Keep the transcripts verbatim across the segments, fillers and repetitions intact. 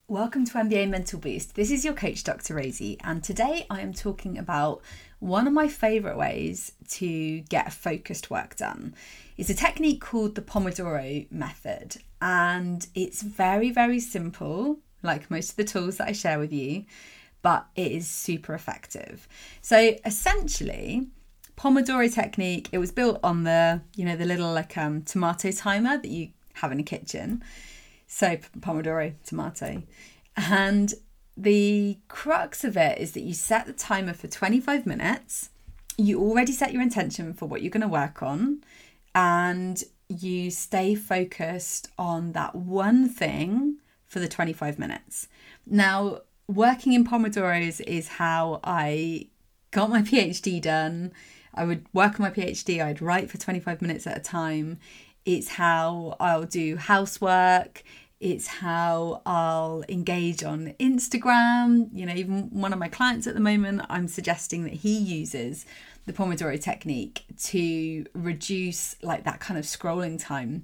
Welcome to M B A Mental Boost. This is your coach, Doctor Rosie, and today I am talking about one of my favourite ways to get focused work done. It's a technique called the Pomodoro method, and it's very, very simple, like most of the tools that I share with you, but it is super effective. So essentially, Pomodoro technique, it was built on the, you know, the little like um, tomato timer that you have in a kitchen. So Pomodoro, tomato. And the crux of it is that you set the timer for twenty-five minutes. You already set your intention for what you're going to work on. And you stay focused on that one thing for the twenty-five minutes. Now, working in Pomodoros is how I got my PhD done. I would work on my PhD. I'd write for twenty-five minutes at a time. It's how I'll do housework. It's how I'll engage on Instagram. You know, even one of my clients at the moment, I'm suggesting that he uses the Pomodoro technique to reduce like that kind of scrolling time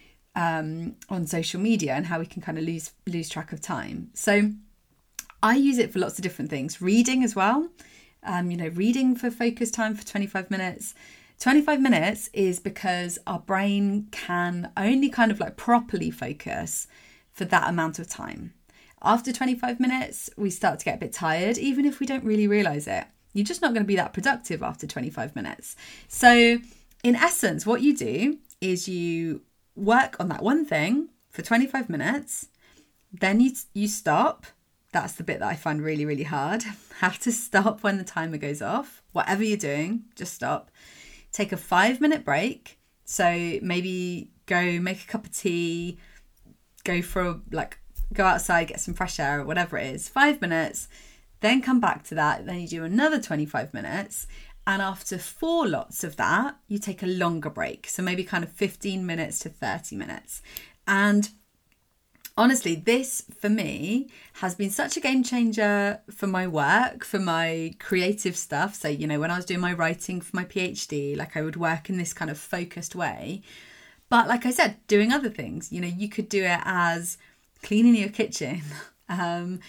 um, on social media and how we can kind of lose lose track of time. So I use it for lots of different things. Reading as well. Um, you know, reading for focus time for twenty-five minutes. twenty-five minutes is because our brain can only kind of like properly focus for that amount of time. After twenty-five minutes, we start to get a bit tired, even if we don't really realise it. You're just not going to be that productive after twenty-five minutes. So in essence, what you do is you work on that one thing for twenty-five minutes, then you you stop. That's the bit that I find really, really hard. Have to stop when the timer goes off. Whatever you're doing, just stop. Take a five minute break. So maybe go make a cup of tea, go for a, like, go outside, get some fresh air or whatever it is. Five minutes, then come back to that. Then you do another twenty-five minutes. And after four lots of that, you take a longer break. So maybe kind of fifteen minutes to thirty minutes. And honestly, this for me has been such a game changer for my work, for my creative stuff. So, you know, when I was doing my writing for my PhD, like I would work in this kind of focused way. But like I said, doing other things, you know, you could do it as cleaning your kitchen, um,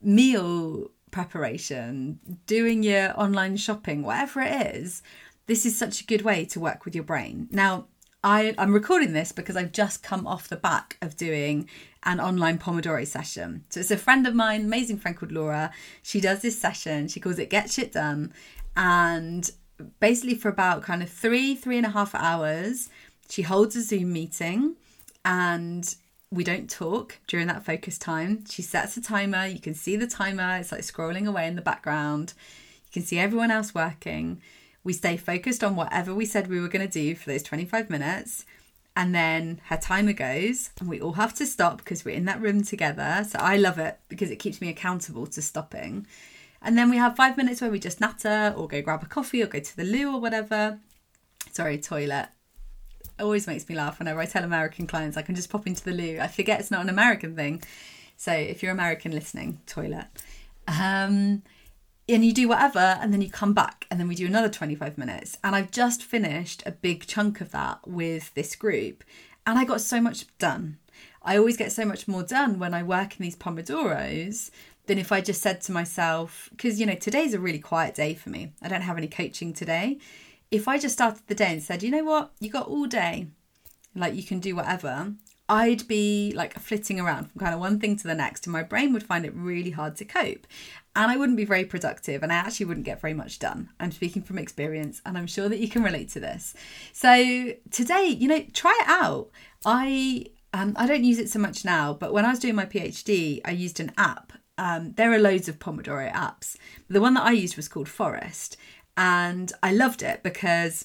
meal preparation, doing your online shopping, whatever it is. This is such a good way to work with your brain. Now, I, I'm recording this because I've just come off the back of doing an online Pomodoro session. So it's a friend of mine, amazing friend called Laura. She does this session. She calls it Get Shit Done. And basically for about kind of three, three and a half hours, she holds a Zoom meeting and we don't talk during that focus time. She sets a timer. You can see the timer. It's like scrolling away in the background. You can see everyone else working. We stay focused on whatever we said we were going to do for those twenty-five minutes. And then her timer goes and we all have to stop because we're in that room together. So I love it because it keeps me accountable to stopping. And then we have five minutes where we just natter or go grab a coffee or go to the loo or whatever. Sorry, toilet. It always makes me laugh whenever I tell American clients I can just pop into the loo. I forget it's not an American thing. So if you're American listening, toilet. Um... And you do whatever, and then you come back, and then we do another twenty-five minutes. And I've just finished a big chunk of that with this group, and I got so much done. I always get so much more done when I work in these Pomodoros than if I just said to myself, because, you know, today's a really quiet day for me. I don't have any coaching today. If I just started the day and said, you know what, you got all day, like you can do whatever, I'd be like flitting around from kind of one thing to the next, and my brain would find it really hard to cope. And I wouldn't be very productive, and I actually wouldn't get very much done. I'm speaking from experience, and I'm sure that you can relate to this. So today, you know, try it out. I um, I don't use it so much now, but when I was doing my PhD, I used an app. Um, there are loads of Pomodoro apps. The one that I used was called Forest, and I loved it because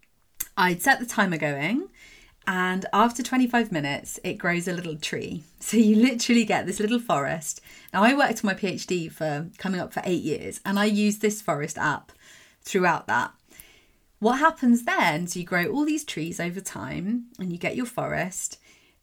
I'd set the timer going. And after twenty-five minutes, it grows a little tree. So you literally get this little forest. Now, I worked on my PhD for coming up for eight years, and I used this Forest app throughout that. What happens then, so you grow all these trees over time and you get your forest.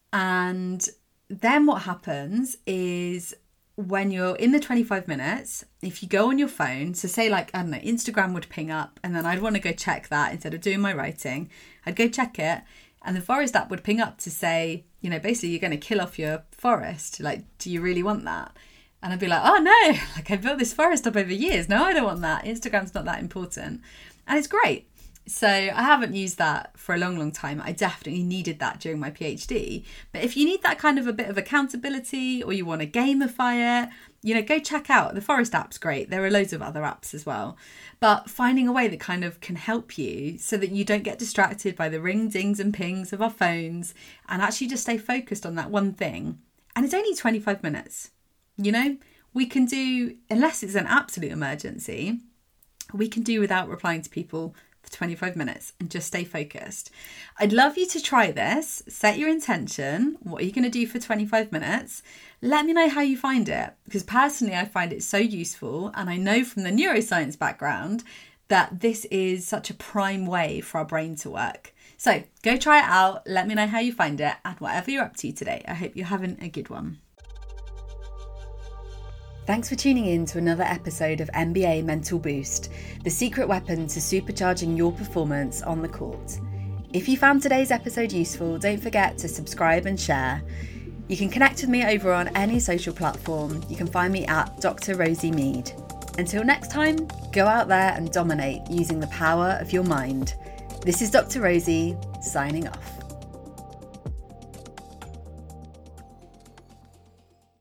And then what happens is when you're in the twenty-five minutes, if you go on your phone, so say like, I don't know, Instagram would ping up, and then I'd want to go check that instead of doing my writing. I'd go check it. And the Forest app would ping up to say, you know, basically you're going to kill off your forest. Like, do you really want that? And I'd be like, oh no, like I built this forest up over years. No, I don't want that. Instagram's not that important. And it's great. So I haven't used that for a long, long time. I definitely needed that during my PhD. But if you need that kind of a bit of accountability, or you want to gamify it, you know, go check out the Forest app's great. There are loads of other apps as well. But finding a way that kind of can help you so that you don't get distracted by the ring, dings and pings of our phones, and actually just stay focused on that one thing. And it's only twenty-five minutes. You know, we can do, unless it's an absolute emergency, we can do without replying to people for twenty-five minutes and just stay focused. I'd love you to try this. Set your intention. What are you going to do for twenty-five minutes? Let me know how you find it, because personally I find it so useful, and I know from the neuroscience background that this is such a prime way for our brain to work. So go try it out. Let me know how you find it, and whatever you're up to today, I hope you're having a good one. Thanks for tuning in to another episode of M B A Mental Boost, the secret weapon to supercharging your performance on the court. If you found today's episode useful, don't forget to subscribe and share. You can connect with me over on any social platform. You can find me at Doctor Rosie Mead. Until next time, go out there and dominate using the power of your mind. This is Doctor Rosie, signing off.